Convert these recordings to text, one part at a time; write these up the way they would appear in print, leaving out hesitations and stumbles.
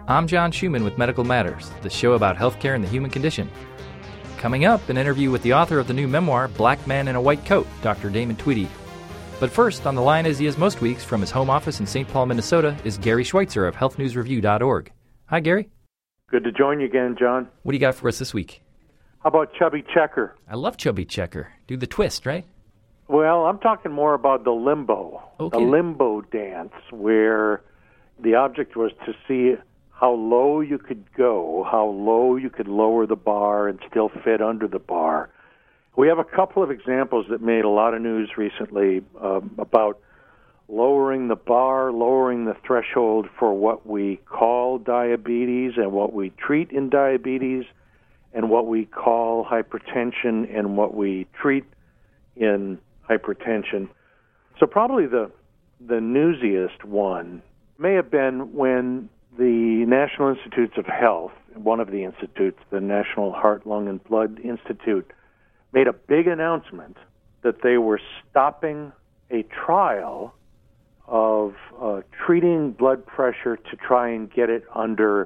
I'm John Schumann with Medical Matters, the show about healthcare and the human condition. Coming up, an interview with the author of the new memoir, Black Man in a White Coat, Dr. Damon Tweedy. But first, on the line as he is most weeks from his home office in St. Paul, Minnesota, is Gary Schweitzer of healthnewsreview.org. Hi, Gary. Good to join you again, John. What do you got for us this week? How about Chubby Checker? I love Chubby Checker. Do the twist, right? Well, I'm talking more about the limbo. Okay. The limbo dance, where the object was to see how low you could go, how low you could lower the bar and still fit under the bar. We have a couple of examples that made a lot of news recently about lowering the bar, lowering the threshold for what we call diabetes and what we treat in diabetes, and what we call hypertension and what we treat in hypertension. So probably the newsiest one may have been when the National Institutes of Health, one of the institutes, the National Heart, Lung, and Blood Institute, made a big announcement that they were stopping a trial of treating blood pressure to try and get it under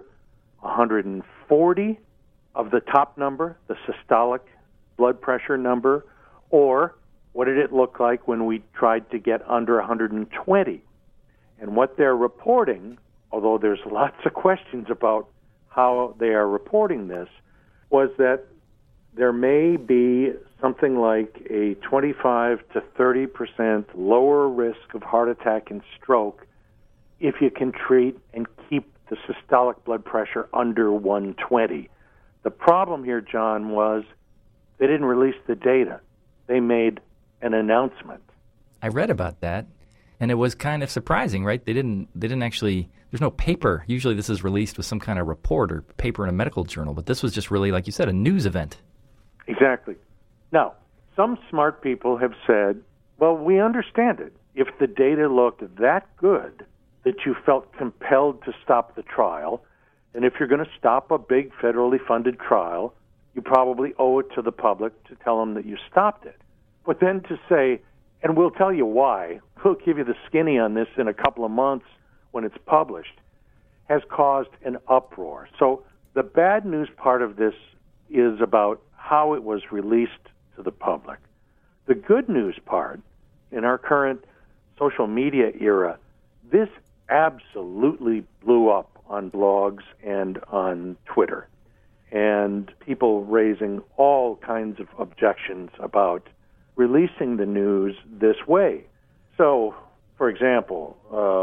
140 of the top number, the systolic blood pressure number, or what did it look like when we tried to get under 120? And what they're reporting, although there's lots of questions about how they are reporting this, was that there may be something like a 25 to 30% lower risk of heart attack and stroke if you can treat and keep the systolic blood pressure under 120. The problem here, John, was they didn't release the data. They made an announcement. I read about that, and it was kind of surprising, right? They didn't actually, there's no paper. Usually this is released with some kind of report or paper in a medical journal, but this was just really, like you said, a news event. Exactly. Now, some smart people have said, well, we understand it. If the data looked that good that you felt compelled to stop the trial, and if you're going to stop a big federally funded trial, you probably owe it to the public to tell them that you stopped it. But then to say, and we'll tell you why, we'll give you the skinny on this in a couple of months when it's published, has caused an uproar. So the bad news part of this is about how it was released to the public. The good news part, in our current social media era, this absolutely blew up on blogs and on Twitter, and people raising all kinds of objections about releasing the news this way. So, for example,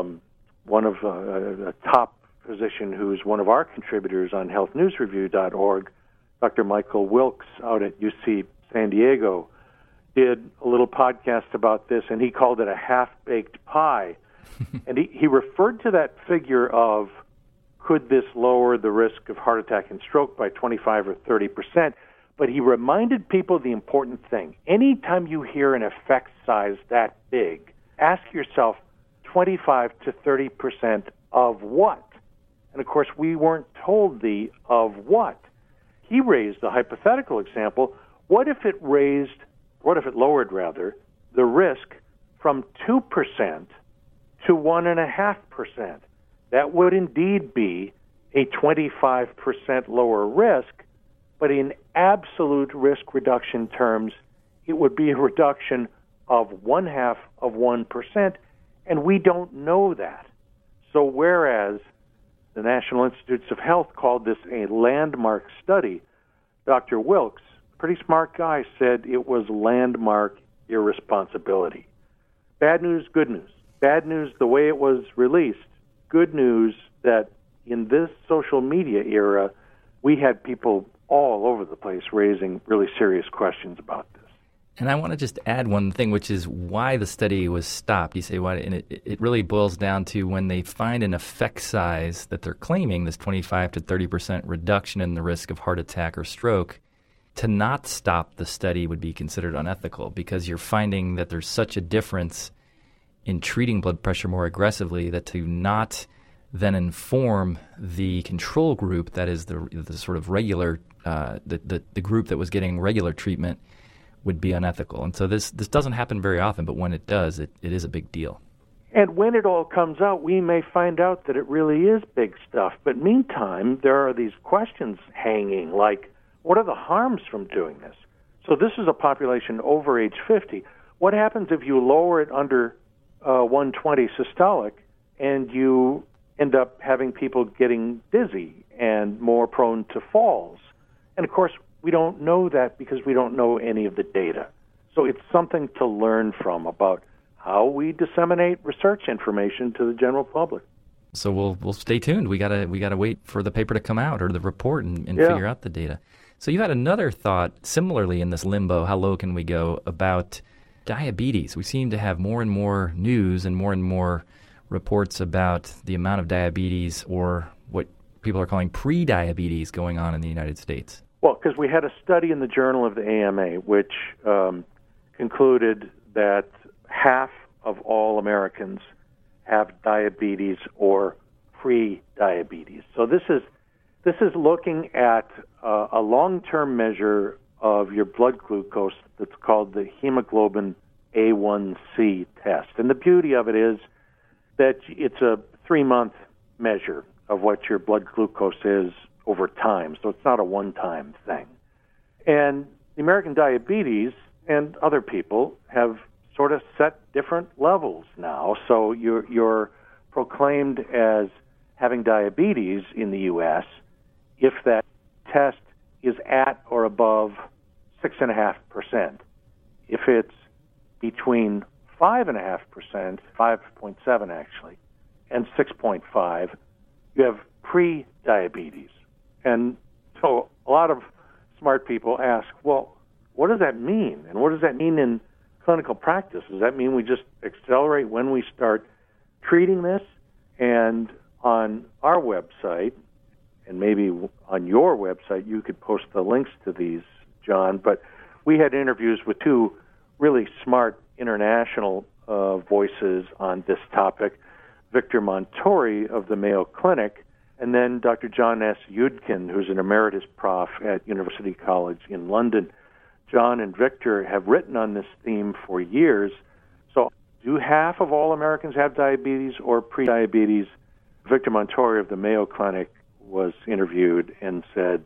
one of a top physician who's one of our contributors on healthnewsreview.org, Dr. Michael Wilkes out at UC San Diego, did a little podcast about this, and he called it a half-baked pie. And he referred to that figure of, could this lower the risk of heart attack and stroke by 25 or 30%? But he reminded people the important thing. Anytime you hear an effect size that big, ask yourself, 25 to 30% of what? And, of course, we weren't told the of what. He raised the hypothetical example. What if it lowered the risk from 2% to 1.5%? That would indeed be a 25% lower risk, but in absolute risk reduction terms, it would be a reduction of 0.5%, and we don't know that. So whereas the National Institutes of Health called this a landmark study, Dr. Wilkes, pretty smart guy, said it was landmark irresponsibility. Bad news, good news. Bad news the way it was released. Good news that in this social media era, we had people all over the place raising really serious questions about this. And I want to just add one thing, which is why the study was stopped. You say why, and it really boils down to when they find an effect size that they're claiming, this 25 to 30% reduction in the risk of heart attack or stroke, to not stop the study would be considered unethical because you're finding that there's such a difference in treating blood pressure more aggressively that to not then inform the control group, that is the sort of regular, the group that was getting regular treatment, would be unethical. And so this doesn't happen very often, but when it does, it is a big deal. And when it all comes out, we may find out that it really is big stuff. But meantime, there are these questions hanging, like, what are the harms from doing this? So this is a population over age 50. What happens if you lower it under 120 systolic and you end up having people getting dizzy and more prone to falls? And, of course, we don't know that because we don't know any of the data. So it's something to learn from about how we disseminate research information to the general public. So we'll stay tuned. We gotta wait for the paper to come out or the report and figure out the data. So you had another thought similarly in this limbo, how low can we go, about diabetes. We seem to have more and more news and more reports about the amount of diabetes, or what people are calling pre-diabetes, going on in the United States. Well, because we had a study in the Journal of the AMA which concluded that half of all Americans have diabetes or pre-diabetes. So this is looking at a long-term measure of your blood glucose that's called the hemoglobin A1C test. And the beauty of it is that it's a 3-month measure of what your blood glucose is over time, so it's not a one-time thing. And the American Diabetes and other people have sort of set different levels now. So you're proclaimed as having diabetes in the U.S. if that test is at or above 6.5%. If it's between 5.5%, 5.7 actually, and 6.5, you have pre-diabetes. And so a lot of smart people ask, well, what does that mean? And what does that mean in clinical practice? Does that mean we just accelerate when we start treating this? And on our website, and maybe on your website, you could post the links to these, John, but we had interviews with 2 really smart international voices on this topic, Victor Montori of the Mayo Clinic, and then Dr. John S. Yudkin, who's an emeritus prof at University College in London. John and Victor have written on this theme for years. So do half of all Americans have diabetes or pre-diabetes? Victor Montori of the Mayo Clinic was interviewed and said,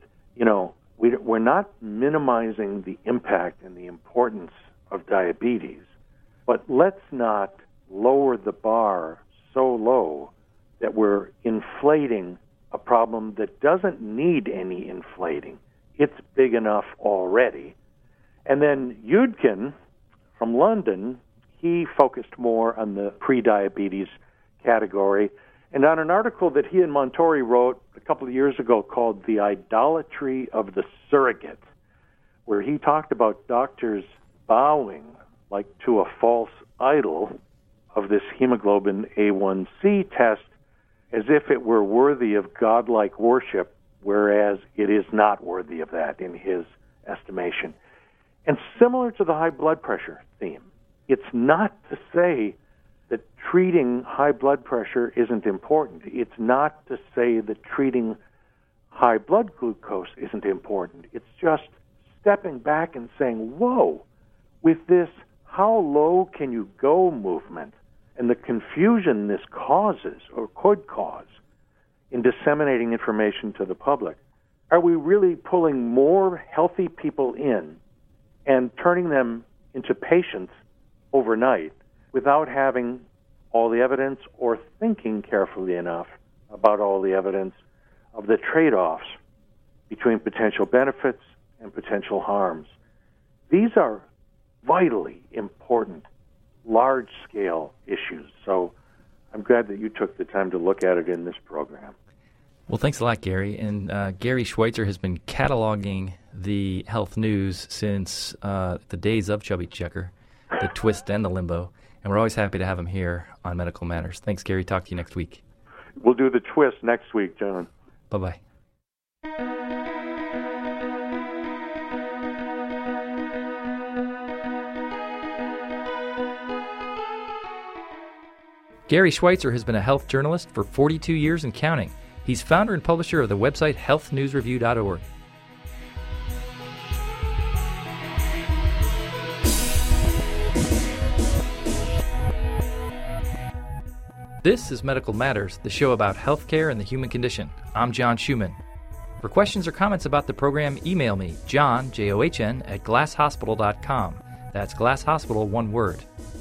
we're not minimizing the impact and the importance of diabetes, but let's not lower the bar so low that we're inflating a problem that doesn't need any inflating. It's big enough already. And then Yudkin from London, he focused more on the pre-diabetes category. And on an article that he and Montori wrote a couple of years ago called The Idolatry of the Surrogate, where he talked about doctors bowing like to a false idol of this hemoglobin A1C test as if it were worthy of godlike worship, whereas it is not worthy of that in his estimation. And similar to the high blood pressure theme, it's not to say that treating high blood pressure isn't important. It's not to say that treating high blood glucose isn't important. It's just stepping back and saying, whoa, with this how low can you go movement and the confusion this causes or could cause in disseminating information to the public, are we really pulling more healthy people in and turning them into patients overnight without having all the evidence or thinking carefully enough about all the evidence of the trade-offs between potential benefits and potential harms? These are vitally important, large-scale issues. So I'm glad that you took the time to look at it in this program. Well, thanks a lot, Gary. And Gary Schweitzer has been cataloging the health news since the days of Chubby Checker, the twist and the limbo. And we're always happy to have him here on Medical Matters. Thanks, Gary. Talk to you next week. We'll do the twist next week, John. Bye-bye. Gary Schweitzer has been a health journalist for 42 years and counting. He's founder and publisher of the website healthnewsreview.org. This is Medical Matters, the show about healthcare and the human condition. I'm John Schumann. For questions or comments about the program, email me, John, John, at glasshospital.com. That's Glass Hospital, one word.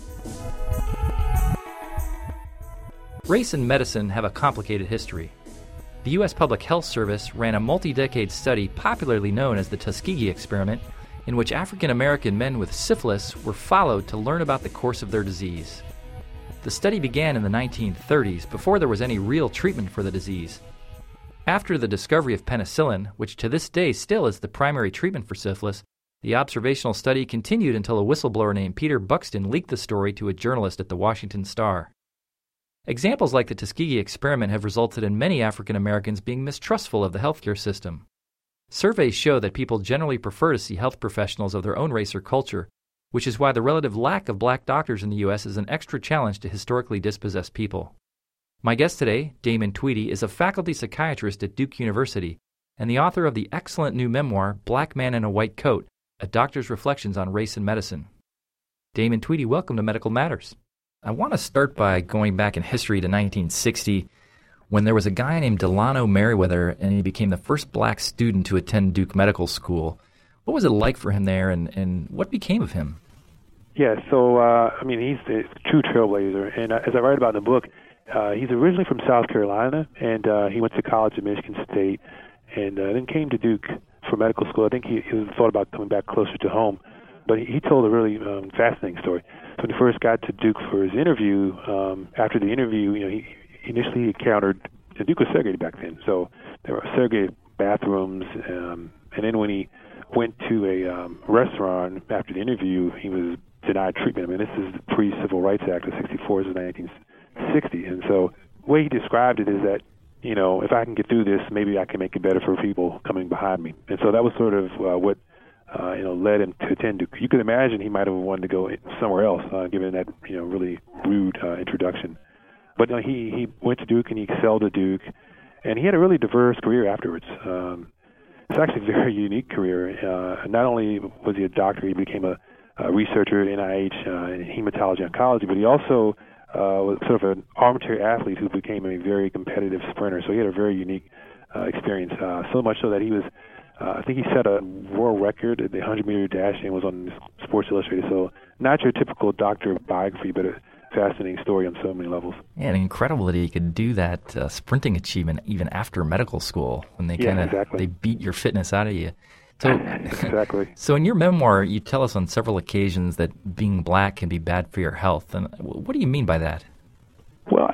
Race and medicine have a complicated history. The U.S. Public Health Service ran a multi-decade study popularly known as the Tuskegee experiment, in which African American men with syphilis were followed to learn about the course of their disease. The study began in the 1930s, before there was any real treatment for the disease. After the discovery of penicillin, which to this day still is the primary treatment for syphilis, the observational study continued until a whistleblower named Peter Buxton leaked the story to a journalist at the Washington Star. Examples like the Tuskegee experiment have resulted in many African Americans being mistrustful of the healthcare system. Surveys show that people generally prefer to see health professionals of their own race or culture, which is why the relative lack of black doctors in the U.S. is an extra challenge to historically dispossessed people. My guest today, Damon Tweedy, is a faculty psychiatrist at Duke University and the author of the excellent new memoir, Black Man in a White Coat, A Doctor's Reflections on Race and Medicine. Damon Tweedy, welcome to Medical Matters. I want to start by going back in history to 1960, when there was a guy named Delano Merriweather, and he became the first black student to attend Duke Medical School. What was it like for him there, and what became of him? Yeah, so, he's a true trailblazer, and as I write about in the book, he's originally from South Carolina, and he went to college at Michigan State, and then came to Duke for medical school. I think he thought about coming back closer to home, but he told a really fascinating story. So when he first got to Duke for his interview, after the interview, he initially encountered, Duke was segregated back then, so there were segregated bathrooms, and then when he went to a restaurant after the interview, he was denied treatment. I mean, this is the pre-Civil Rights Act of 64, this is 1960, and so the way he described it is that, if I can get through this, maybe I can make it better for people coming behind me. And so that was sort of what led him to attend Duke. You could imagine he might have wanted to go somewhere else, given that really rude introduction. But he went to Duke and he excelled at Duke, and he had a really diverse career afterwards. It's actually a very unique career. Not only was he a doctor, he became a researcher at NIH in hematology oncology, but he also was sort of an armchair athlete who became a very competitive sprinter. So he had a very unique experience, so much so that he was, I think he set a world record at the 100-meter dash and was on Sports Illustrated. So not your typical doctor biography, but a fascinating story on so many levels. Yeah, and incredible that he could do that sprinting achievement even after medical school, when they they beat your fitness out of you. So, exactly. So in your memoir, you tell us on several occasions that being black can be bad for your health. And what do you mean by that? Well,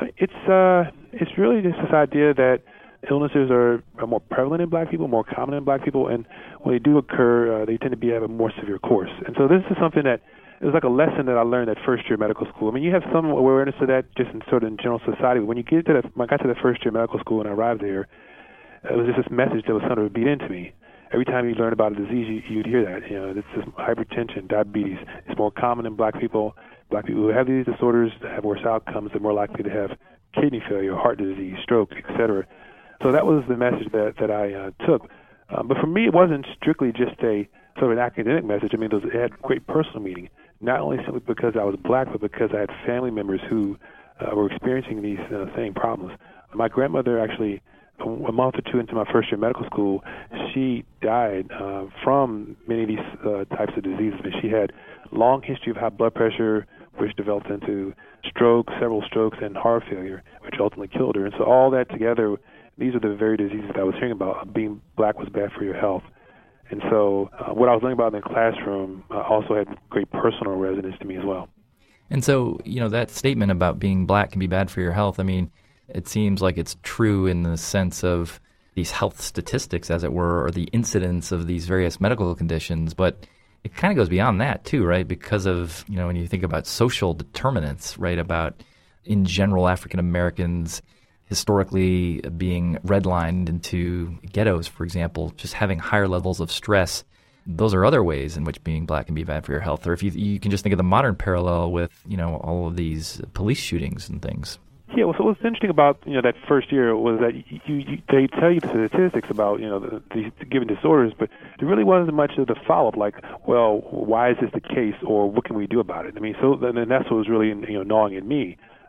it's really just this idea that illnesses are more prevalent in black people, more common in black people, and when they do occur, they tend to have a more severe course. And so this is something that it was like a lesson that I learned at first year medical school. I mean, you have some awareness of that just in general society, but when you get to when I got to the first year medical school and I arrived there, it was just this message that was sort of beat into me. Every time you learn about a disease, you'd hear that. This is hypertension, diabetes. It's more common in black people. Black people who have these disorders have worse outcomes. They're more likely to have kidney failure, heart disease, stroke, etc. So that was the message that I took. But for me, it wasn't strictly just a sort of an academic message. I mean, it had great personal meaning, not only simply because I was black, but because I had family members who were experiencing these same problems. My grandmother actually, a month or two into my first year of medical school, she died from many of these types of diseases. She had a long history of high blood pressure, which developed into several strokes, and heart failure, which ultimately killed her. And so all that together, these are the very diseases that I was hearing about. Being black was bad for your health. And so what I was learning about in the classroom also had great personal resonance to me as well. And so, that statement about being black can be bad for your health, I mean, it seems like it's true in the sense of these health statistics, as it were, or the incidence of these various medical conditions. But it kind of goes beyond that, too, right? Because of, when you think about social determinants, right, about, in general, African Americans historically being redlined into ghettos, for example, just having higher levels of stress. Those are other ways in which being black can be bad for your health. Or if you can just think of the modern parallel with, all of these police shootings and things. Yeah, well, so what's interesting about that first year was that they tell you the statistics about these given disorders, but there really wasn't much of the follow-up, like, well, why is this the case, or what can we do about it? I mean, so then that's what was really gnawing at me.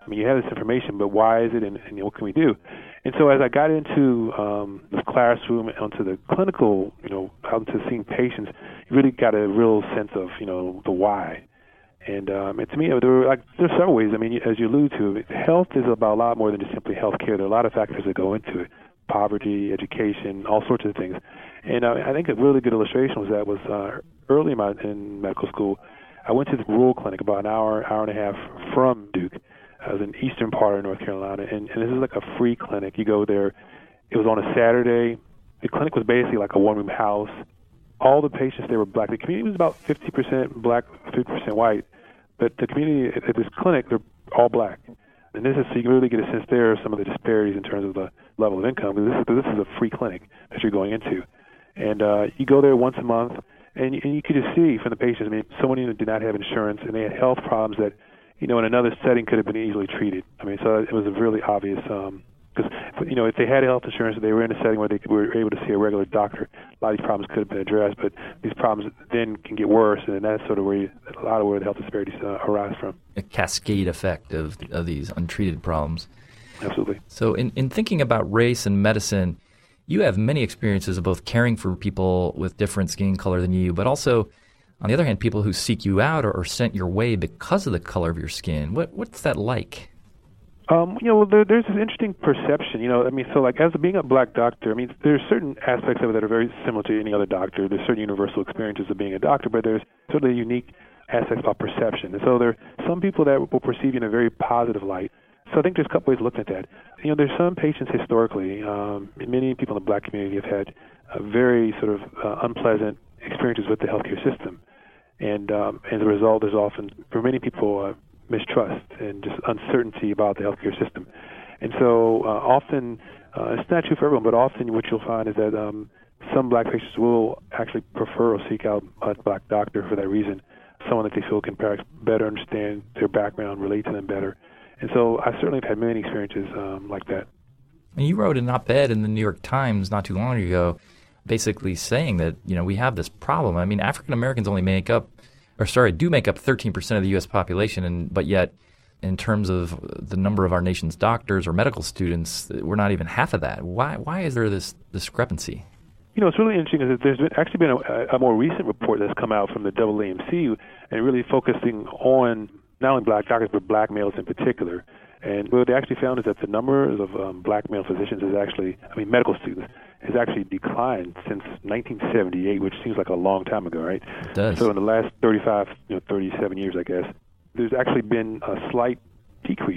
I mean, you have this information, but why is it, and what can we do? And so as I got into the classroom, onto the clinical, out into seeing patients, you really got a real sense of, the why. And to me, there's several ways. I mean, as you allude to, health is about a lot more than just simply health care. There are a lot of factors that go into it: poverty, education, all sorts of things. And I think a really good illustration was early in medical school. I went to the rural clinic about an hour and a half from Duke. I was in the eastern part of North Carolina, and this is like a free clinic. You go there. It was on a Saturday. The clinic was basically like a one-room house. All the patients there were black. The community was about 50% black, 50% white. But the community at this clinic, they're all black. And this is, so you can really get a sense there of some of the disparities in terms of the level of income. This is a free clinic that you're going into. And you go there once a month, and you could just see from the patients, I mean, so many did not have insurance, and they had health problems that, in another setting could have been easily treated. I mean, so it was a really obvious, because, if they had health insurance, they were in a setting where they were able to see a regular doctor, a lot of these problems could have been addressed, but these problems then can get worse, and that's sort of where the health disparities arise from. A cascade effect of these untreated problems. Absolutely. So in thinking about race and medicine, you have many experiences of both caring for people with different skin color than you, but also, on the other hand, people who seek you out or are sent your way because of the color of your skin. What's that like? There's this interesting perception, so like as being a black doctor, I mean, there's certain aspects of it that are very similar to any other doctor. There's certain universal experiences of being a doctor, but there's sort of unique aspects about perception. And so there are some people that will perceive you in a very positive light. So I think there's a couple ways of looking at that. There's some patients historically, many people in the black community have had very sort of unpleasant experiences with the healthcare system. And as a result, there's often, for many people, mistrust and just uncertainty about the healthcare system. And so often, it's not true for everyone, but often what you'll find is that some black patients will actually prefer or seek out a black doctor for that reason, someone that they feel can perhaps better understand their background, relate to them better. And so I certainly have had many experiences like that. And you wrote an op-ed in the New York Times not too long ago basically saying that, we have this problem. I mean, African Americans only do make up 13% of the U.S. population, but yet in terms of the number of our nation's doctors or medical students, we're not even half of that. Why is there this discrepancy? What's really interesting is that there's actually been a more recent report that's come out from the AAMC and really focusing on not only black doctors, but black males in particular. And what they actually found is that the numbers of black male physicians medical students, has actually declined since 1978, which seems like a long time ago, right? It does. So in the last 37 years, I guess, there's actually been a slight decrease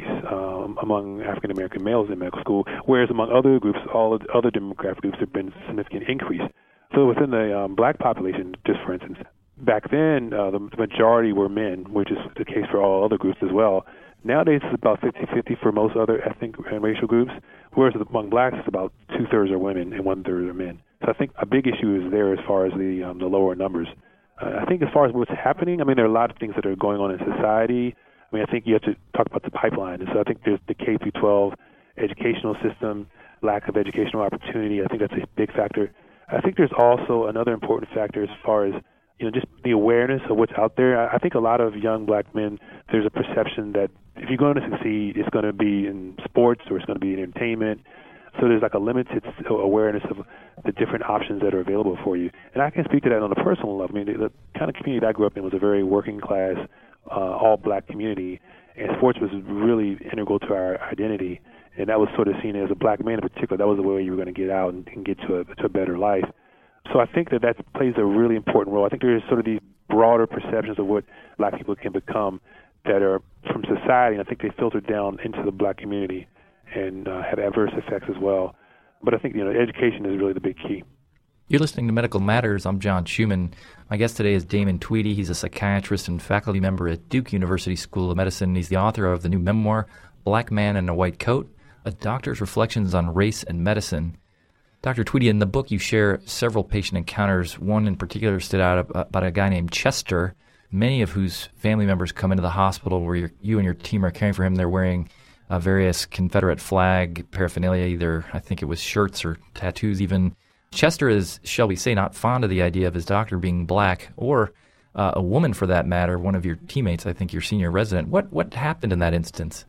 among African American males in medical school, whereas among other groups, all other demographic groups, there have been a significant increase. So within the black population, just for instance, back then the majority were men, which is the case for all other groups as well. Nowadays, it's about 50-50 for most other ethnic and racial groups, whereas among blacks, it's about 2/3 are women and 1/3 are men. So I think a big issue is there as far as the lower numbers. I think as far as what's happening, there are a lot of things that are going on in society. I think you have to talk about the pipeline. And so I think there's the K-12 educational system, lack of educational opportunity. I think that's a big factor. I think there's also another important factor as far as just the awareness of what's out there. I think a lot of young black men, there's a perception that if you're going to succeed, it's going to be in sports or it's going to be in entertainment. So there's like a limited awareness of the different options that are available for you. And I can speak to that on a personal level. The kind of community that I grew up in was a very working class, all black community, and sports was really integral to our identity. And that was sort of seen as a black man in particular. That was the way you were going to get out and get to a better life. So I think that plays a really important role. I think there's sort of these broader perceptions of what black people can become that are from society, and I think they filter down into the black community and have adverse effects as well. But I think education is really the big key. You're listening to Medical Matters. I'm John Schumann. My guest today is Damon Tweedy. He's a psychiatrist and faculty member at Duke University School of Medicine. He's the author of the new memoir, Black Man in a White Coat, A Doctor's Reflections on Race and Medicine. Dr. Tweedy, in the book you share several patient encounters. One in particular stood out about a guy named Chester, many of whose family members come into the hospital where you and your team are caring for him. They're wearing various Confederate flag paraphernalia, either I think it was shirts or tattoos even. Chester is, shall we say, not fond of the idea of his doctor being black, or a woman for that matter, one of your teammates, I think your senior resident. What happened in that instance?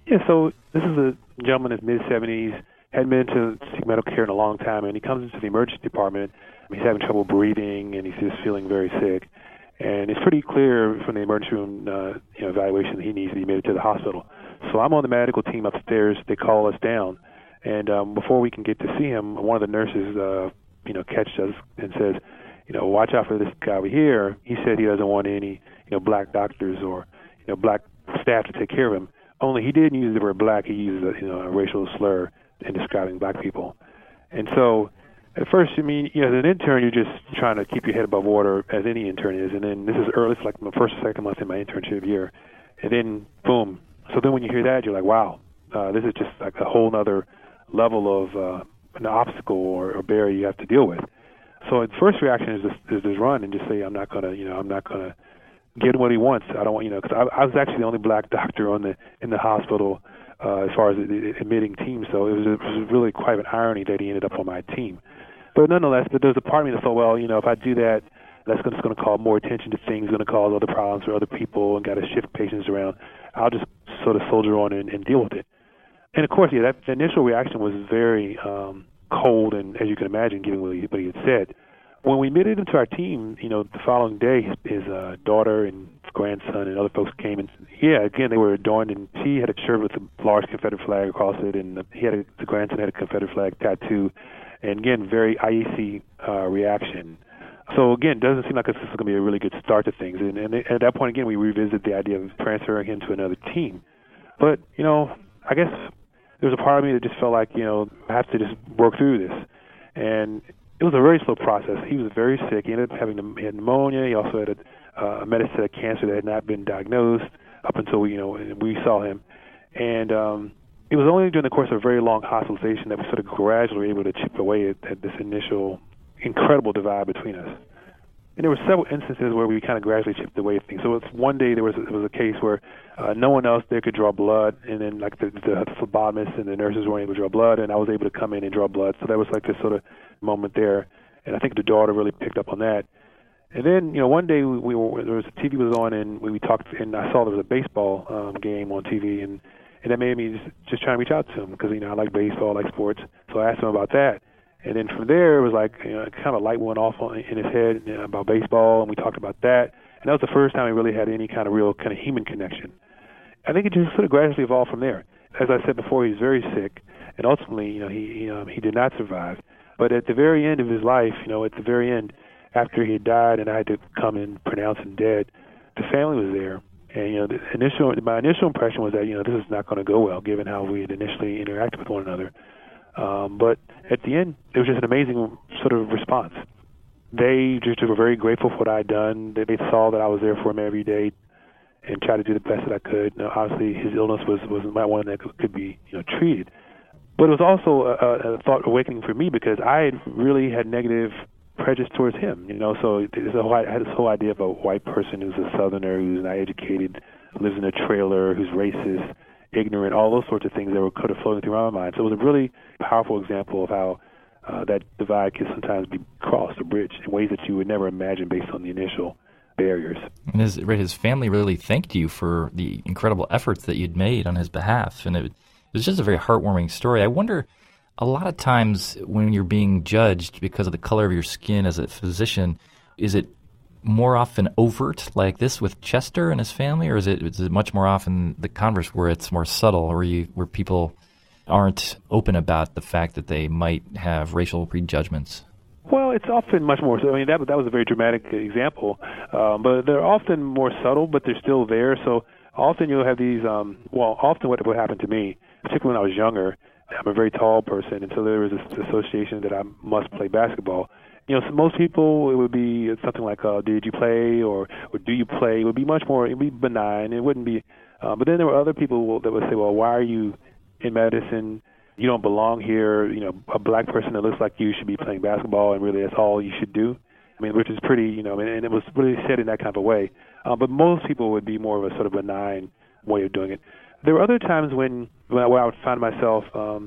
Yeah, so this is a gentleman in his mid-70s, hadn't been to seek medical care in a long time, and he comes into the emergency department. He's having trouble breathing, and he's just feeling very sick. And it's pretty clear from the emergency room evaluation that he needs to be admitted to the hospital. So I'm on the medical team upstairs. They call us down. And before we can get to see him, one of the nurses, catches us and says, watch out for this guy over here. He said he doesn't want any, black doctors or, black staff to take care of him. Only he didn't use the word black. He used a racial slur in describing black people. And so at first, as an intern, you're just trying to keep your head above water, as any intern is. And then this is early. It's like my first or second month in my internship year. And then, boom. So then when you hear that, you're like, wow, this is just like a whole other level of an obstacle or barrier you have to deal with. So the first reaction is just run and just say, I'm not gonna get what he wants. I don't want, because I was actually the only black doctor in the hospital as far as the admitting team. So it was really quite an irony that he ended up on my team. But nonetheless, there's a part of me that thought, well, if I do that, that's going to call more attention to things, going to cause other problems for other people, and got to shift patients around. I'll just sort of soldier on and deal with it. And of course, that initial reaction was very cold, and as you can imagine, given what he had said. When we admitted him to our team, the following day, his daughter and grandson and other folks came, and again, they were adorned, and he had a shirt with a large Confederate flag across it, and the grandson had a Confederate flag tattoo, and again, very IEC reaction. So again, it doesn't seem like this is going to be a really good start to things, and at that point, again, we revisited the idea of transferring him to another team. But, I guess there was a part of me that just felt like, I have to just work through this. And it was a very slow process. He was very sick. He ended up having pneumonia. He also had a metastatic cancer that had not been diagnosed up until we saw him. And it was only during the course of a very long hospitalization that we sort of gradually were able to chip away at this initial incredible divide between us. And there were several instances where we kind of gradually chipped away at things. So one day it was a case where no one else there could draw blood, and then like the phlebotomists and the nurses weren't able to draw blood, and I was able to come in and draw blood. So that was like this sort of moment there, and I think the daughter really picked up on that. And then one day there was a TV was on, and we talked, and I saw there was a baseball game on TV, and that made me just try and reach out to him because I like baseball, I like sports. So I asked him about that. And then from there, it was like kind of a light went off in his head about baseball, and we talked about that. And that was the first time we really had any kind of real kind of human connection. I think it just sort of gradually evolved from there. As I said before, he was very sick, and ultimately, he did not survive. But at the very end of his life, at the very end, after he had died, and I had to come and pronounce him dead, the family was there. And my initial impression was that this is not going to go well, given how we had initially interacted with one another. But at the end, it was just an amazing sort of response. They just were very grateful for what I had done. They saw that I was there for him every day and tried to do the best that I could. Now, obviously, his illness was not one that could be treated. But it was also a thought awakening for me because I had really had negative prejudice towards him. So I had this whole idea of a white person who's a Southerner, who's not educated, lives in a trailer, who's racist, ignorant, all those sorts of things that were kind of floating through my mind. So it was a really powerful example of how that divide can sometimes be crossed or bridged in ways that you would never imagine based on the initial barriers. And his family really thanked you for the incredible efforts that you'd made on his behalf, and it was just a very heartwarming story. I wonder, a lot of times when you're being judged because of the color of your skin as a physician, is it more often overt like this with Chester and his family, or is it much more often the converse where it's more subtle, where people aren't open about the fact that they might have racial prejudgments? Well, it's often much more so. I mean, that was a very dramatic example, but they're often more subtle, but they're still there. So often you'll have these, often what happened to me, particularly when I was younger, I'm a very tall person, and so there was this association that I must play basketball. So most people, it would be something like, did you play or do you play? It would be much more, it would be benign. It wouldn't be, but then there were other people that would say, well, why are you in medicine? You don't belong here. A black person that looks like you should be playing basketball, and really that's all you should do. I mean, which is pretty, and it was really said in that kind of a way. But most people would be more of a sort of benign way of doing it. There were other times when I would find myself,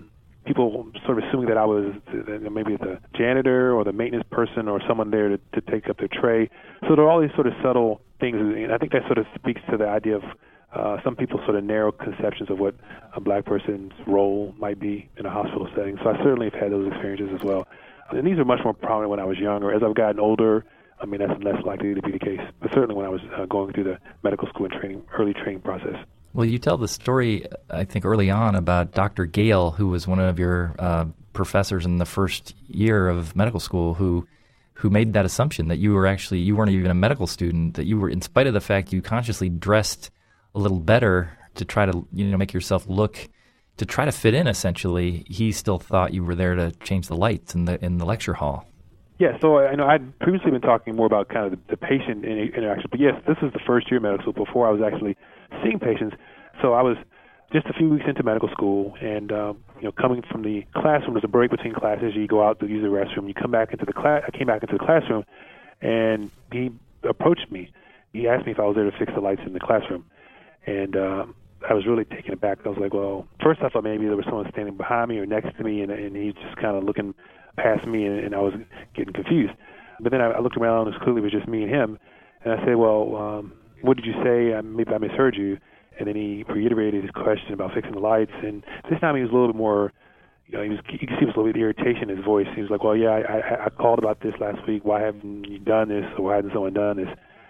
people sort of assuming that I was maybe the janitor or the maintenance person or someone there to take up their tray. So there are all these sort of subtle things, and I think that sort of speaks to the idea of some people sort of narrow conceptions of what a black person's role might be in a hospital setting. So I certainly have had those experiences as well. And these are much more prominent when I was younger. As I've gotten older, I mean, that's less likely to be the case. But certainly when I was going through the medical school and early training process. Well, you tell the story, I think, early on about Dr. Gale, who was one of your professors in the first year of medical school, who made that assumption that you weren't even a medical student, that you were, in spite of the fact you consciously dressed a little better to try to make yourself look, to try to fit in. Essentially, he still thought you were there to change the lights in the lecture hall. Yeah, so I know I'd previously been talking more about kind of the patient interaction, but yes, this is the first year of medical school before I was actually seeing patients. So I was just a few weeks into medical school, and coming from the classroom, there's a break between classes. You go out to use the restroom. You come back into the class. I came back into the classroom, and he approached me. He asked me if I was there to fix the lights in the classroom, and I was really taken aback. I was like, well, first I thought maybe there was someone standing behind me or next to me, and he's just kind of looking past me, and I was getting confused. But then I looked around, and clearly it was just me and him, and I said, well, what did you say? Maybe I misheard you. And then he reiterated his question about fixing the lights, and this time he was a little bit more, you could see a little bit of irritation in his voice. He was like, well, yeah, I called about this last week. Why haven't you done this, or why hasn't someone done this?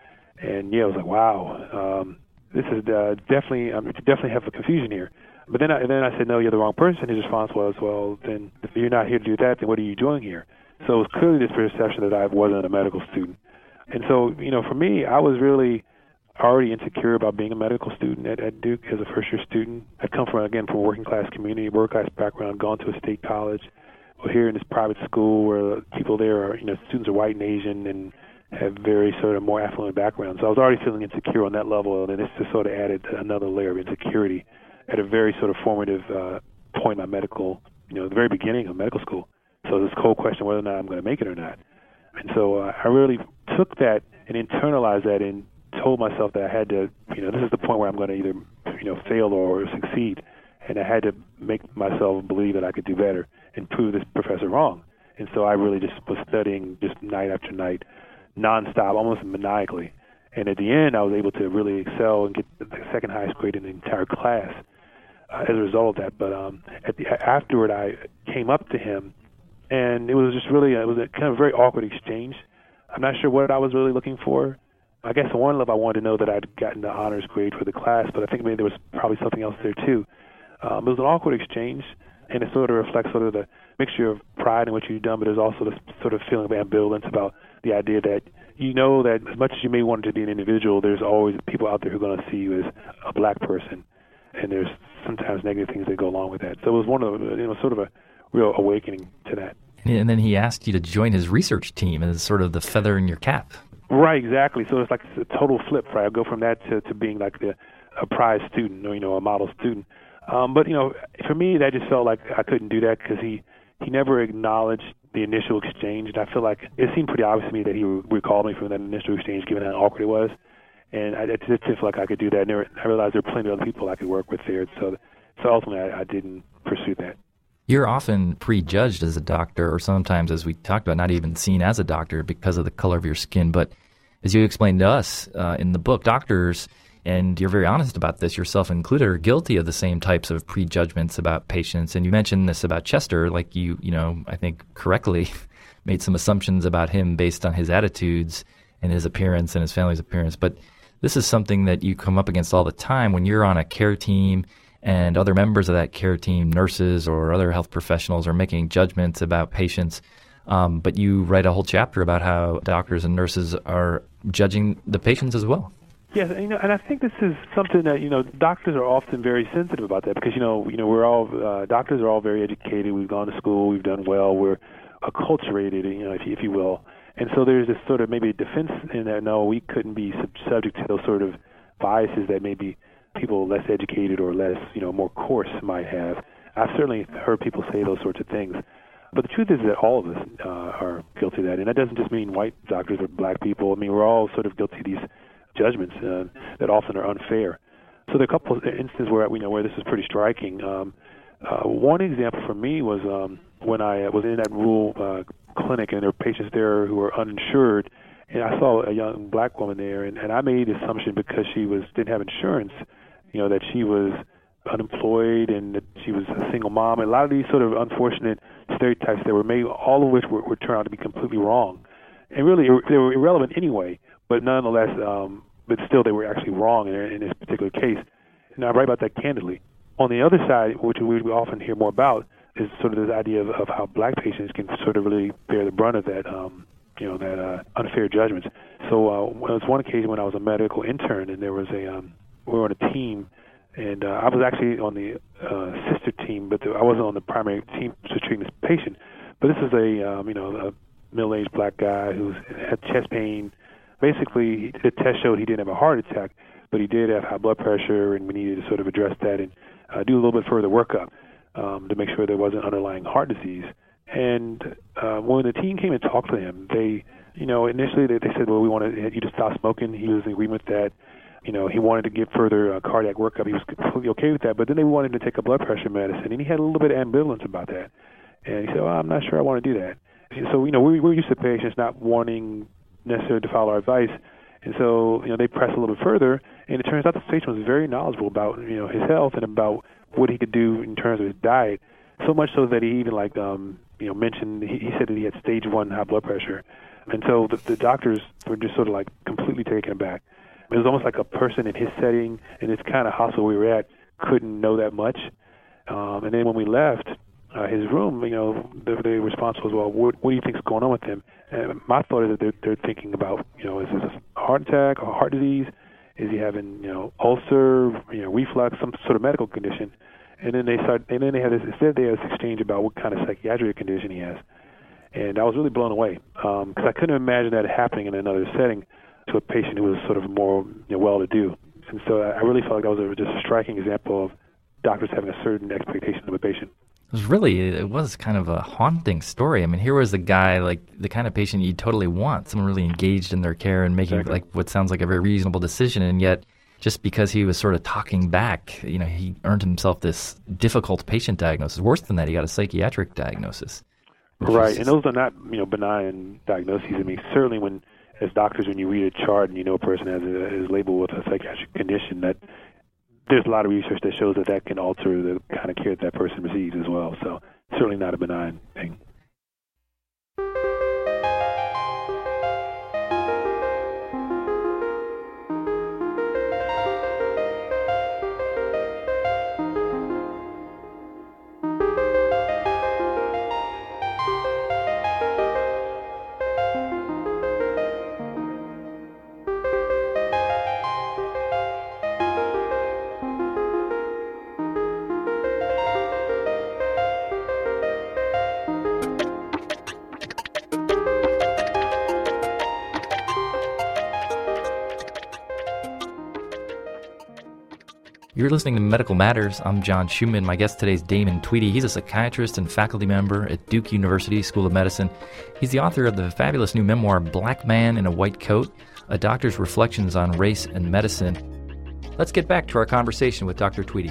And yeah, I was like, wow, this is definitely have a confusion here. But then I said, no, you're the wrong person. His response was, well, then if you're not here to do that, then what are you doing here? So it was clearly this perception that I wasn't a medical student. And so, for me, I was really already insecure about being a medical student at Duke as a first-year student. I come from a working-class community, working-class background, gone to a state college. We're here in this private school where people there are, students are white and Asian and have very sort of more affluent backgrounds. So I was already feeling insecure on that level, and then this just sort of added another layer of insecurity at a very sort of formative point in my medical, the very beginning of medical school. So this whole question whether or not I'm going to make it or not. And so I really took that and internalized that and told myself that I had to, this is the point where I'm going to either, fail or succeed. And I had to make myself believe that I could do better and prove this professor wrong. And so I really just was studying just night after night, nonstop, almost maniacally. And at the end, I was able to really excel and get the second highest grade in the entire class as a result of that. But afterward, I came up to him, and it was just really, it was a kind of very awkward exchange. I'm not sure what I was really looking for. I guess on one level I wanted to know that I'd gotten the honors grade for the class, but I think maybe there was probably something else there too. It was an awkward exchange, and it sort of reflects sort of the mixture of pride in what you've done, but there's also this sort of feeling of ambivalence about the idea that that as much as you may want to be an individual, there's always people out there who are going to see you as a black person, and there's sometimes negative things that go along with that. So it was one of sort of a real awakening to that. And then he asked you to join his research team as sort of the feather in your cap. Right, exactly. So it's like a total flip, right? I go from that to being like a prize student or, a model student. But, for me, that just felt like I couldn't do that because he never acknowledged the initial exchange. And I feel like it seemed pretty obvious to me that he recalled me from that initial exchange, given how awkward it was. And I just didn't feel like I could do that. And I realized there were plenty of other people I could work with there. So ultimately, I didn't pursue that. You're often prejudged as a doctor, or sometimes, as we talked about, not even seen as a doctor because of the color of your skin. But as you explained to us in the book, doctors, and you're very honest about this, yourself included, are guilty of the same types of prejudgments about patients. And you mentioned this about Chester, like you I think correctly made some assumptions about him based on his attitudes and his appearance and his family's appearance. But this is something that you come up against all the time when you're on a care team and other members of that care team, nurses or other health professionals, are making judgments about patients. But you write a whole chapter about how doctors and nurses are judging the patients as well. Yes, and I think this is something that doctors are often very sensitive about that because we're all doctors are all very educated. We've gone to school, we've done well, we're acculturated, if you will, and so there's this sort of maybe a defense in that. No, we couldn't be subject to those sort of biases that maybe people less educated or less more coarse might have. I've certainly heard people say those sorts of things. But the truth is that all of us are guilty of that, and that doesn't just mean white doctors or black people. I mean, we're all sort of guilty of these judgments that often are unfair. So there are a couple of instances where where this is pretty striking. One example for me was when I was in that rural clinic, and there were patients there who were uninsured, and I saw a young black woman there, and I made the assumption because she didn't have insurance that she was unemployed and that she was a single mom. And a lot of these sort of unfortunate stereotypes that were made, all of which were turned out to be completely wrong. And really, they were irrelevant anyway, but nonetheless, but still they were actually wrong in this particular case. And I write about that candidly. On the other side, which we often hear more about, is sort of this idea of how black patients can sort of really bear the brunt of that, that unfair judgments. So there was one occasion when I was a medical intern, and there was we were on a team, and I was actually on the sister team, but I wasn't on the primary team to treat this patient. But this is a middle-aged black guy who had chest pain. Basically, the test showed he didn't have a heart attack, but he did have high blood pressure, and we needed to sort of address that and do a little bit further workup to make sure there wasn't underlying heart disease. And when the team came and talked to him, they, initially they said, well, we want you to stop smoking. He was in agreement with that. He wanted to get further cardiac workup. He was completely okay with that. But then they wanted to take a blood pressure medicine, and he had a little bit of ambivalence about that. And he said, well, I'm not sure I want to do that. So, we're used to patients not wanting necessarily to follow our advice. And so, they pressed a little bit further, and it turns out the patient was very knowledgeable about, his health and about what he could do in terms of his diet, so much so that he even, mentioned, he said that he had stage 1 high blood pressure. And so the doctors were just sort of completely taken aback. It was almost like a person in his setting, in this kind of hospital we were at, couldn't know that much. And then when we left his room, the response was, well, what do you think is going on with him? And my thought is that they're thinking about, is this a heart attack or heart disease? Is he having, ulcer, reflux, some sort of medical condition? And then they had this exchange about what kind of psychiatric condition he has. And I was really blown away because I couldn't imagine that happening in another setting to a patient who was sort of more well-to-do. And so I really felt like that was just a striking example of doctors having a certain expectation of a patient. It was kind of a haunting story. I mean, here was a guy, like the kind of patient you totally want, someone really engaged in their care and making exactly. what sounds like a very reasonable decision. And yet, just because he was sort of talking back, he earned himself this difficult patient diagnosis. Worse than that, he got a psychiatric diagnosis. Right, and those are not, benign diagnoses. I mean, certainly as doctors, when you read a chart and a person is labeled with a psychiatric condition, that there's a lot of research that shows that can alter the kind of care that person receives as well. So certainly not a benign thing. You're listening to Medical Matters. I'm John Schumann. My guest today is Damon Tweedy. He's a psychiatrist and faculty member at Duke University School of Medicine. He's the author of the fabulous new memoir, Black Man in a White Coat, A Doctor's Reflections on Race and Medicine. Let's get back to our conversation with Dr. Tweedy.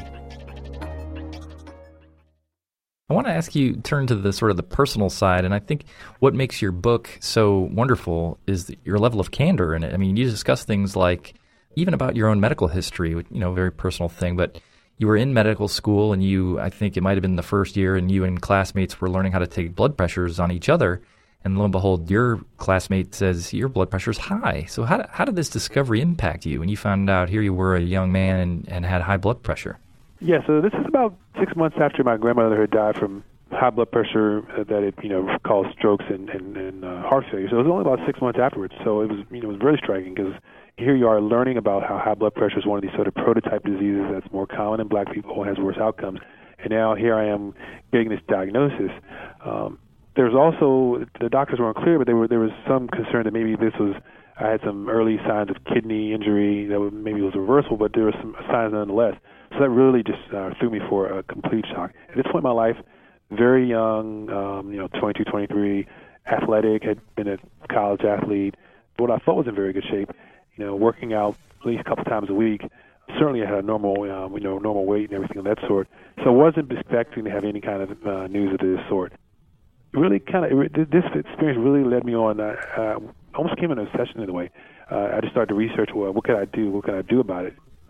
I want to ask you, turn to the sort of the personal side, and I think what makes your book so wonderful is your level of candor in it. I mean, you discuss things like even about your own medical history, very personal thing, but you were in medical school and I think it might have been the first year, and you and classmates were learning how to take blood pressures on each other, and lo and behold, your classmate says your blood pressure's high. So how did this discovery impact you when you found out here you were a young man and had high blood pressure? Yeah, so this is about 6 months after my grandmother had died from high blood pressure that it caused strokes and heart failure. So it was only about 6 months afterwards. So it was really striking because here you are learning about how high blood pressure is one of these sort of prototype diseases that's more common in black people and has worse outcomes. And now here I am getting this diagnosis. There's also, the doctors weren't clear, but there was some concern that maybe I had some early signs of kidney injury that maybe was reversible, but there were some signs nonetheless. So that really just threw me for a complete shock. At this point in my life, very young, 22, 23, athletic, had been a college athlete, what I thought was in very good shape, working out at least a couple times a week. Certainly I had a normal weight and everything of that sort. So I wasn't expecting to have any kind of news of this sort. Really this experience really led me on, almost became an obsession in a way. I just started to research, what could I do? What can I do about it?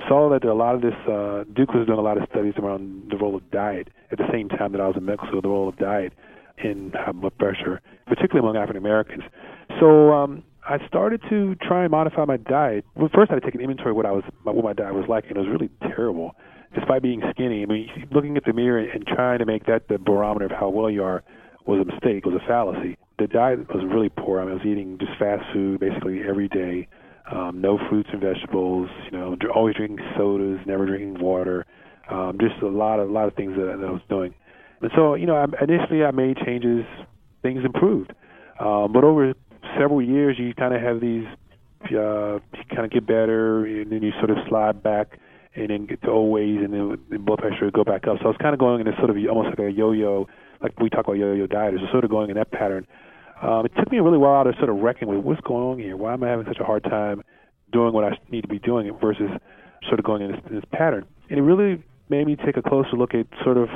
saw that a lot of this, Duke was doing a lot of studies around the role of diet at the same time that I was in medical school, the role of diet in high blood pressure, particularly among African Americans. So I started to try and modify my diet. Well, first I had to take an inventory of what my diet was like, and it was really terrible. Despite being skinny, I mean, looking at the mirror and trying to make that the barometer of how well you are was a mistake, was a fallacy. The diet was really poor. I mean, I was eating just fast food basically every day, no fruits and vegetables, always drinking sodas, never drinking water, just a lot of things that I was doing. And so, initially I made changes, things improved. But over several years, you kind of have these, you kind of get better, and then you sort of slide back and then get to old ways, and then the blood pressure would go back up. So I was kind of going in this sort of almost like a yo-yo, like we talk about yo-yo dieters, so sort of going in that pattern. It took me a really while to sort of reckon with what's going on here. Why am I having such a hard time doing what I need to be doing versus sort of going in this pattern? And it really made me take a closer look at sort of,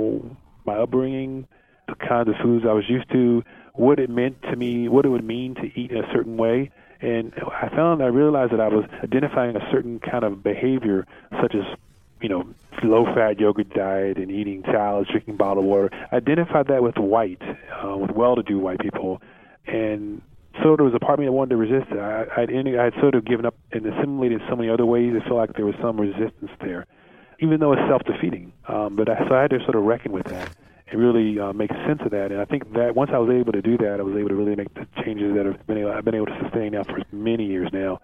my upbringing, the kinds of foods I was used to, what it meant to me, what it would mean to eat in a certain way. And I realized that I was identifying a certain kind of behavior, such as, low-fat yogurt diet and eating salads, drinking bottled water. I identified that with with well-to-do white people. And so there was a part of me that wanted to resist it. I had sort of given up and assimilated in so many other ways. I felt like there was some resistance there, even though it's self-defeating. So I had to sort of reckon with that and really make sense of that. And I think that once I was able to do that, I was able to really make the changes that I've been able to sustain now for many years now.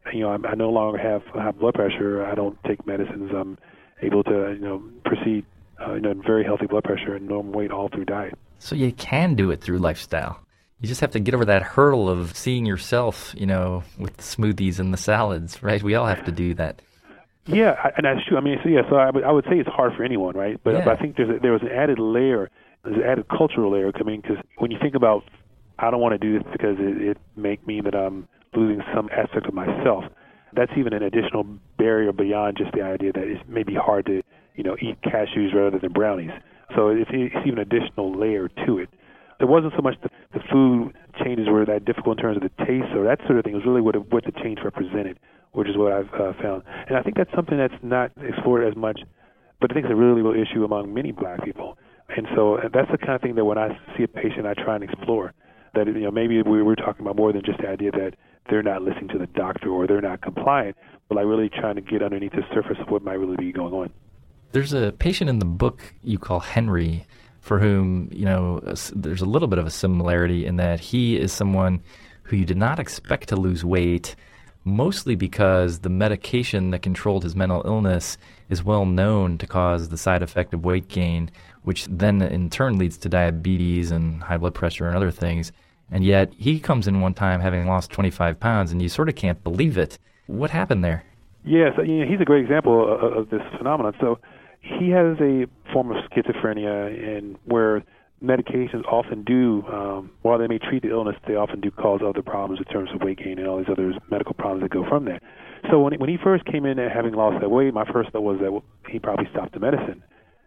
I no longer have high blood pressure. I don't take medicines. I'm able to, proceed very healthy blood pressure and normal weight all through diet. So you can do it through lifestyle. You just have to get over that hurdle of seeing yourself, with the smoothies and the salads, right? We all have to do that. Yeah, and that's true. I mean, so I would say it's hard for anyone, right? But I think there was an added layer, there's an added cultural layer coming, because when you think about, I don't want to do this because it make me that I'm losing some aspect of myself, that's even an additional barrier beyond just the idea that it may be hard to, eat cashews rather than brownies. So it's even an additional layer to it. It wasn't so much the food changes were that difficult in terms of the taste or that sort of thing. It was really what the change represented, which is what I've found. And I think that's something that's not explored as much, but I think it's a really real issue among many black people. And so that's the kind of thing that when I see a patient, I try and explore. That, maybe we were talking about more than just the idea that they're not listening to the doctor or they're not compliant, but like really trying to get underneath the surface of what might really be going on. There's a patient in the book you call Henry, for whom, there's a little bit of a similarity in that he is someone who you did not expect to lose weight, mostly because the medication that controlled his mental illness is well known to cause the side effect of weight gain, which then in turn leads to diabetes and high blood pressure and other things. And yet he comes in one time having lost 25 pounds, and you sort of can't believe it. What happened there? Yes, he's a great example of this phenomenon. So he has a form of schizophrenia, and where medications often do, while they may treat the illness, they often do cause other problems in terms of weight gain and all these other medical problems that go from that. So when he first came in having lost that weight, my first thought was that he probably stopped the medicine,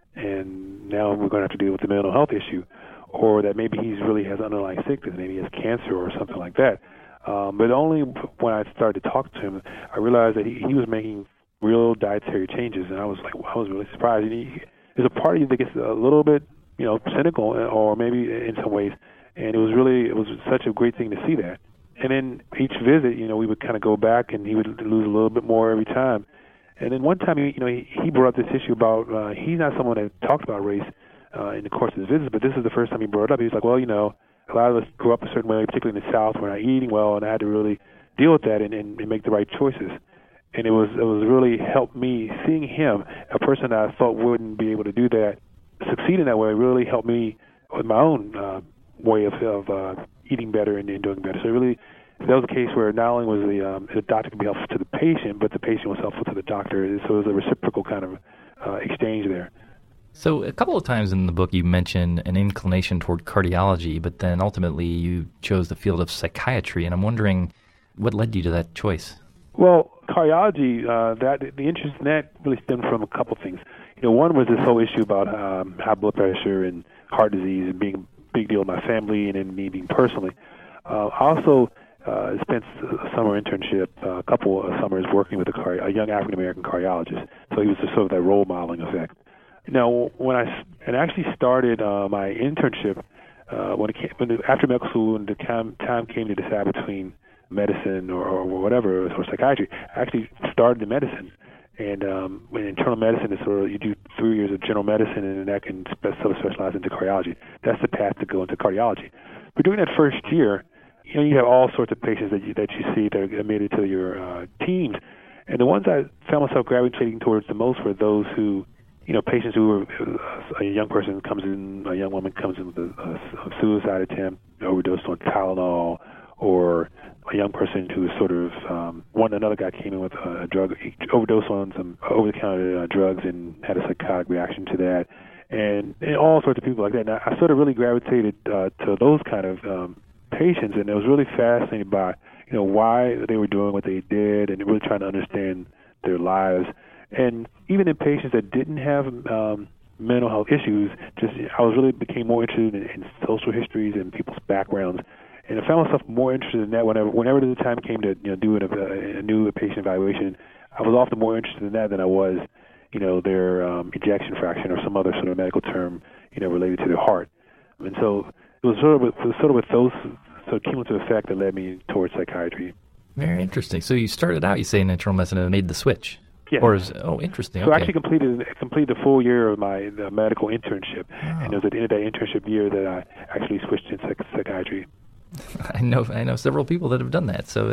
and now we're going to have to deal with the mental health issue, or that maybe he really has underlying sickness, maybe he has cancer or something like that. But only when I started to talk to him, I realized that he was making real dietary changes, and I was really surprised. And there's a part of you that gets a little bit, cynical, or maybe in some ways, and it was such a great thing to see that. And then each visit, we would kind of go back, and he would lose a little bit more every time. And then one time, he brought up this issue about he's not someone that talked about race in the course of his visits, but this is the first time he brought it up. He was like, well, a lot of us grew up a certain way, particularly in the South, we're not eating well, and I had to really deal with that and make the right choices. And it was really helped me, seeing him, a person that I thought wouldn't be able to do that, succeed in that way, really helped me with my own way of eating better and doing better. So really, that was a case where not only was the doctor could be helpful to the patient, but the patient was helpful to the doctor. So it was a reciprocal kind of exchange there. So a couple of times in the book you mention an inclination toward cardiology, but then ultimately you chose the field of psychiatry, and I'm wondering what led you to that choice? Well, cardiology, the interest in that really stemmed from a couple of things. One was this whole issue about high blood pressure and heart disease and being a big deal in my family and in me being personally. Also, spent a summer internship, a couple of summers working with a young African-American cardiologist. So he was sort of that role modeling effect. Now, when I actually started my internship, after medical school and the time came to decide between medicine or whatever, or psychiatry, I actually started in medicine. And in internal medicine is sort of, you do 3 years of general medicine, and then that can specialize into cardiology. That's the path to go into cardiology. But during that first year, you have all sorts of patients that you see that are admitted to your teams. And the ones I found myself gravitating towards the most were those who, patients who are, a young woman comes in with a suicide attempt, overdosed on Tylenol, or a young person who is sort of, another guy came in with a drug, overdose on some over-the-counter drugs and had a psychotic reaction to that, and all sorts of people like that. And I sort of really gravitated to those kind of patients, and I was really fascinated by, why they were doing what they did, and really trying to understand their lives. And even in patients that didn't have mental health issues, I became more interested in social histories and people's backgrounds. And I found myself more interested in that whenever the time came to do a new patient evaluation. I was often more interested in that than I was, their ejection fraction or some other sort of medical term, related to their heart. And so it was sort of with those sort of cumulative effect that led me towards psychiatry. Very interesting. So you started out, you say, in internal medicine and made the switch. Yeah. Interesting. So okay. I actually completed the full year of my medical internship, and it was at the end of that internship year that I actually switched into psychiatry. I know several people that have done that, so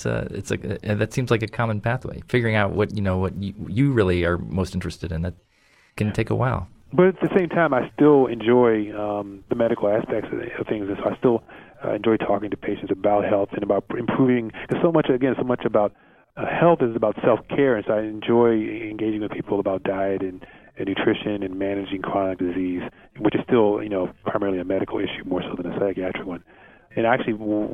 that seems like a common pathway. Figuring out what you really are most interested in, that can take a while. But at the same time, I still enjoy the medical aspects of things, and so I still enjoy talking to patients about health and about improving. Because so much about health is about self-care, and so I enjoy engaging with people about diet and nutrition and managing chronic disease, which is still primarily a medical issue more so than a psychiatric one. And I actually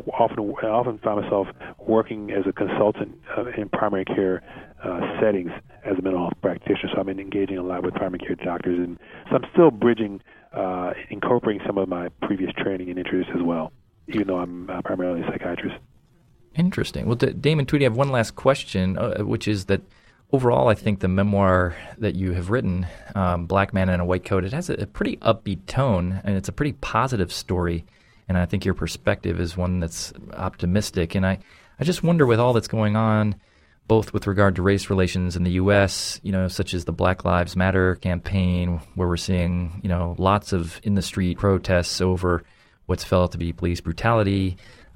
often find myself working as a consultant in primary care settings as a mental health practitioner. So I'm engaging a lot with primary care doctors, and so I'm still incorporating some of my previous training and interests as well, even though I'm primarily a psychiatrist. Interesting. Well, Damon Tweedy, I have one last question, which is that overall, I think the memoir that you have written, Black Man in a White Coat, it has a pretty upbeat tone, and it's a pretty positive story. And I think your perspective is one that's optimistic. And I just wonder, with all that's going on, both with regard to race relations in the U.S., such as the Black Lives Matter campaign, where we're seeing, lots of in-the-street protests over what's felt to be police brutality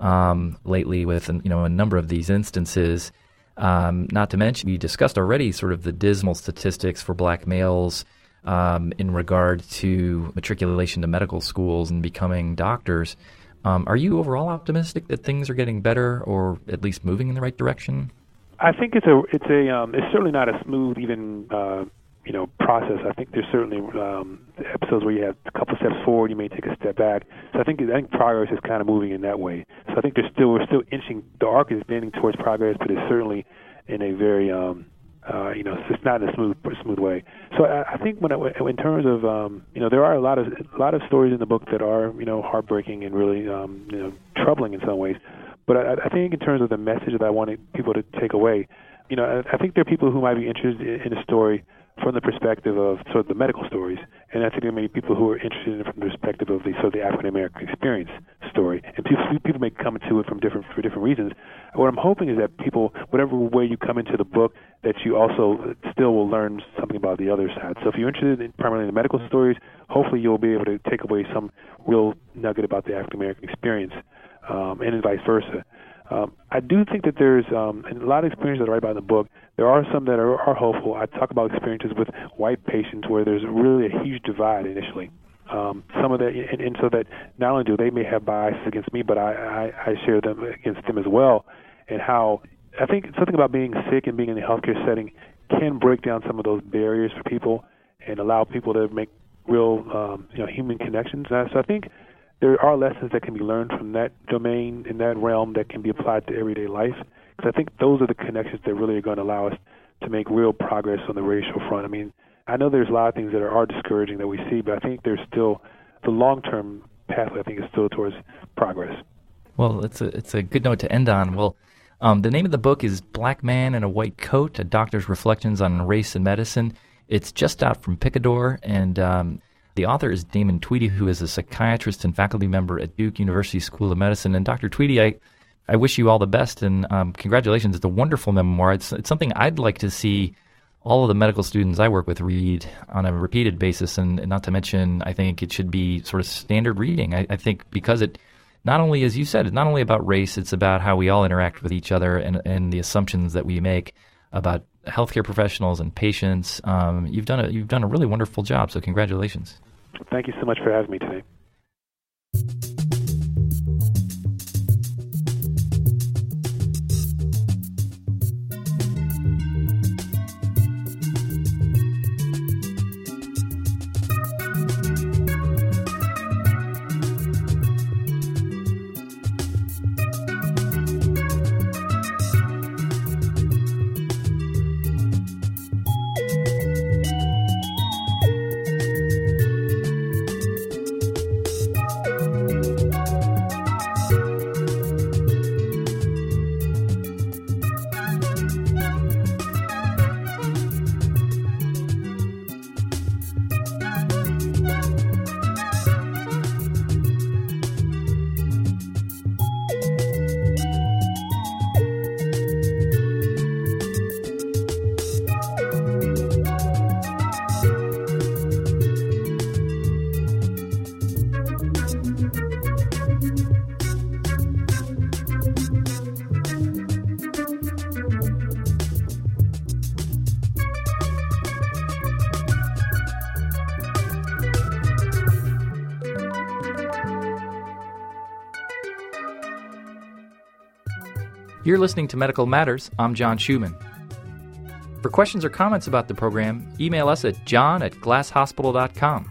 lately with, a number of these instances. Not to mention, we discussed already sort of the dismal statistics for black males in regard to matriculation to medical schools and becoming doctors. Are you overall optimistic that things are getting better, or at least moving in the right direction? I think it's certainly not a smooth process. I think there's certainly episodes where you have a couple steps forward, you may take a step back. So I think progress is kind of moving in that way. So I think we're still inching. The arc is bending towards progress, but it's certainly in a very it's not in a smooth way. So I think in terms of there are a lot of stories in the book that are heartbreaking and really troubling in some ways. But I think in terms of the message that I wanted people to take away, I think there are people who might be interested in a story from the perspective of sort of the medical stories, and I think there may be people who are interested in it from the perspective of the African American experience story. And people may come to it for different reasons. What I'm hoping is that people, whatever way you come into the book, that you also still will learn something about the other side. So if you're interested primarily in the medical stories, hopefully you'll be able to take away some real nugget about the African American experience, and vice versa. I do think that there's and a lot of experiences that I write about in the book. There are some that are hopeful. I talk about experiences with white patients where there's really a huge divide initially. Some of that, and so that not only do they may have biases against me, but I share them against them as well. And how I think something about being sick and being in a healthcare setting can break down some of those barriers for people and allow people to make real human connections. So I think there are lessons that can be learned from that domain, in that realm, that can be applied to everyday life. Because I think those are the connections that really are going to allow us to make real progress on the racial front. I mean, I know there's a lot of things that are discouraging that we see, but I think there's still the long-term pathway, I think, is still towards progress. Well, it's a good note to end on. Well, the name of the book is Black Man in a White Coat, A Doctor's Reflections on Race and Medicine. It's just out from Picador, and the author is Damon Tweedy, who is a psychiatrist and faculty member at Duke University School of Medicine. And Dr. Tweedy, I wish you all the best, and congratulations. It's a wonderful memoir. It's something I'd like to see all of the medical students I work with read on a repeated basis, and not to mention, I think it should be sort of standard reading. I think because it not only, as you said, it's not only about race, it's about how we all interact with each other and the assumptions that we make about healthcare professionals and patients. You've done a really wonderful job, so congratulations. Thank you so much for having me today. You're listening to Medical Matters. I'm John Schumann. For questions or comments about the program, email us at john@glasshospital.com.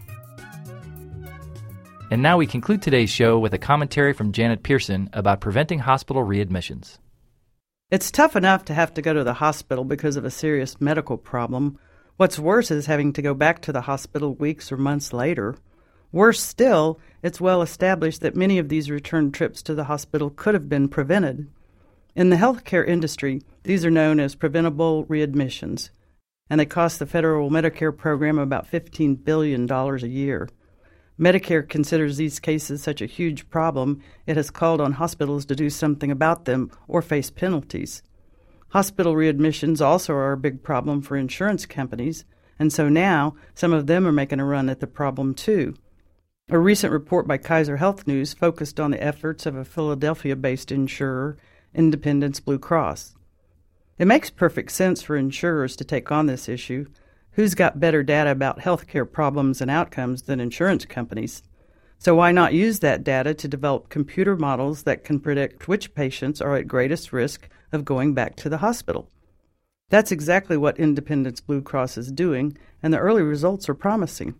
And now we conclude today's show with a commentary from Janet Pearson about preventing hospital readmissions. It's tough enough to have to go to the hospital because of a serious medical problem. What's worse is having to go back to the hospital weeks or months later. Worse still, it's well established that many of these return trips to the hospital could have been prevented. In the healthcare industry, these are known as preventable readmissions, and they cost the federal Medicare program about $15 billion a year. Medicare considers these cases such a huge problem, it has called on hospitals to do something about them or face penalties. Hospital readmissions also are a big problem for insurance companies, and so now some of them are making a run at the problem too. A recent report by Kaiser Health News focused on the efforts of a Philadelphia-based insurer, Independence Blue Cross. It makes perfect sense for insurers to take on this issue. Who's got better data about healthcare problems and outcomes than insurance companies? So why not use that data to develop computer models that can predict which patients are at greatest risk of going back to the hospital? That's exactly what Independence Blue Cross is doing, and the early results are promising.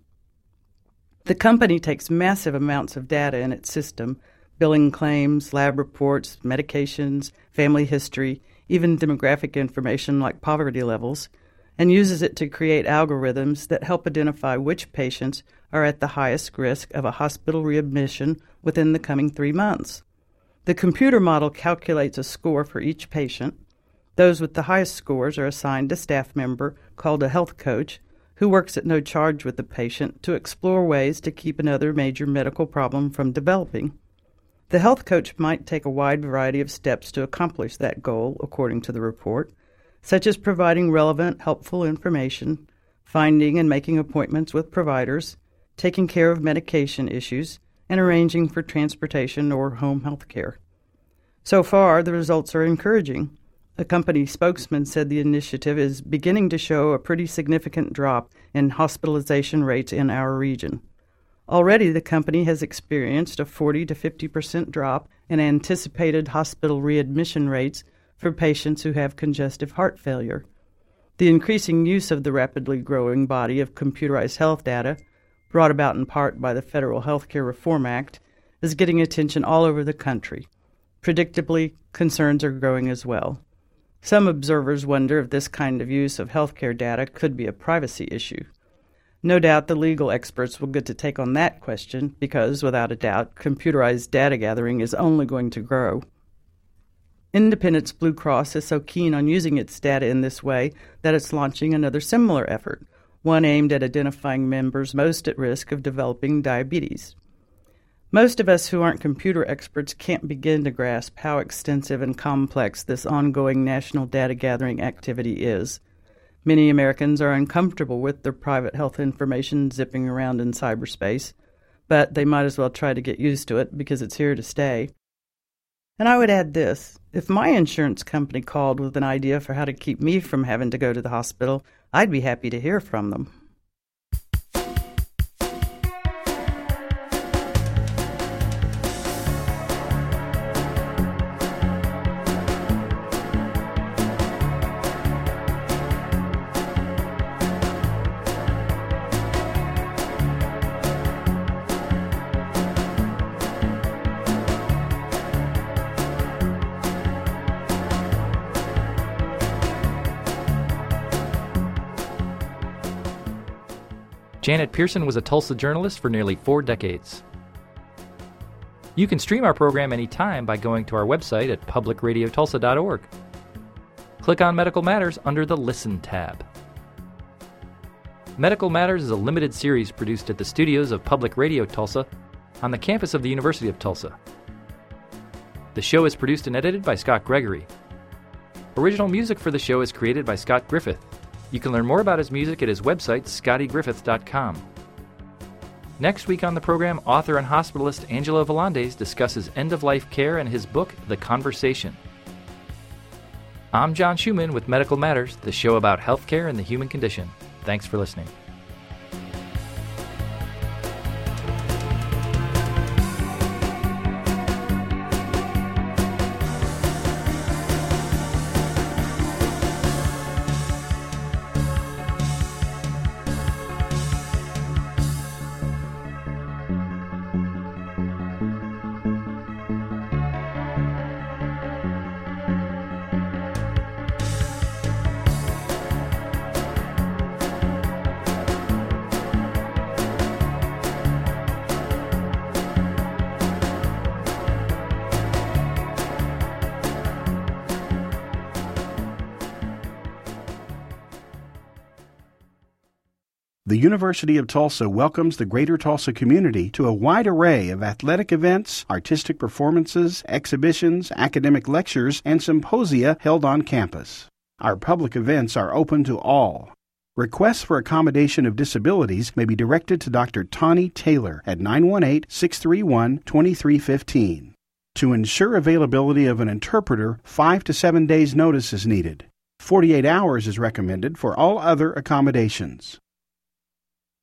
The company takes massive amounts of data in its system, billing claims, lab reports, medications, family history, even demographic information like poverty levels, and uses it to create algorithms that help identify which patients are at the highest risk of a hospital readmission within the coming 3 months. The computer model calculates a score for each patient. Those with the highest scores are assigned a staff member called a health coach who works at no charge with the patient to explore ways to keep another major medical problem from developing. The health coach might take a wide variety of steps to accomplish that goal, according to the report, such as providing relevant, helpful information, finding and making appointments with providers, taking care of medication issues, and arranging for transportation or home health care. So far, the results are encouraging. A company spokesman said the initiative is beginning to show a pretty significant drop in hospitalization rates in our region. Already, the company has experienced a 40 to 50% drop in anticipated hospital readmission rates for patients who have congestive heart failure. The increasing use of the rapidly growing body of computerized health data, brought about in part by the Federal Healthcare Reform Act, is getting attention all over the country. Predictably, concerns are growing as well. Some observers wonder if this kind of use of healthcare data could be a privacy issue. No doubt the legal experts will get to take on that question because, without a doubt, computerized data gathering is only going to grow. Independence Blue Cross is so keen on using its data in this way that it's launching another similar effort, one aimed at identifying members most at risk of developing diabetes. Most of us who aren't computer experts can't begin to grasp how extensive and complex this ongoing national data gathering activity is. Many Americans are uncomfortable with their private health information zipping around in cyberspace, but they might as well try to get used to it because it's here to stay. And I would add this. If my insurance company called with an idea for how to keep me from having to go to the hospital, I'd be happy to hear from them. Janet Pearson was a Tulsa journalist for nearly 4 decades. You can stream our program anytime by going to our website at publicradiotulsa.org. Click on Medical Matters under the Listen tab. Medical Matters is a limited series produced at the studios of Public Radio Tulsa on the campus of the University of Tulsa. The show is produced and edited by Scott Gregory. Original music for the show is created by Scott Griffith. You can learn more about his music at his website, scottygriffith.com. Next week on the program, author and hospitalist Angelo Volandes discusses end-of-life care and his book, The Conversation. I'm John Schumann with Medical Matters, the show about healthcare and the human condition. Thanks for listening. The University of Tulsa welcomes the Greater Tulsa community to a wide array of athletic events, artistic performances, exhibitions, academic lectures, and symposia held on campus. Our public events are open to all. Requests for accommodation of disabilities may be directed to Dr. Tawny Taylor at 918-631-2315. To ensure availability of an interpreter, 5 to 7 days' notice is needed. 48 hours is recommended for all other accommodations.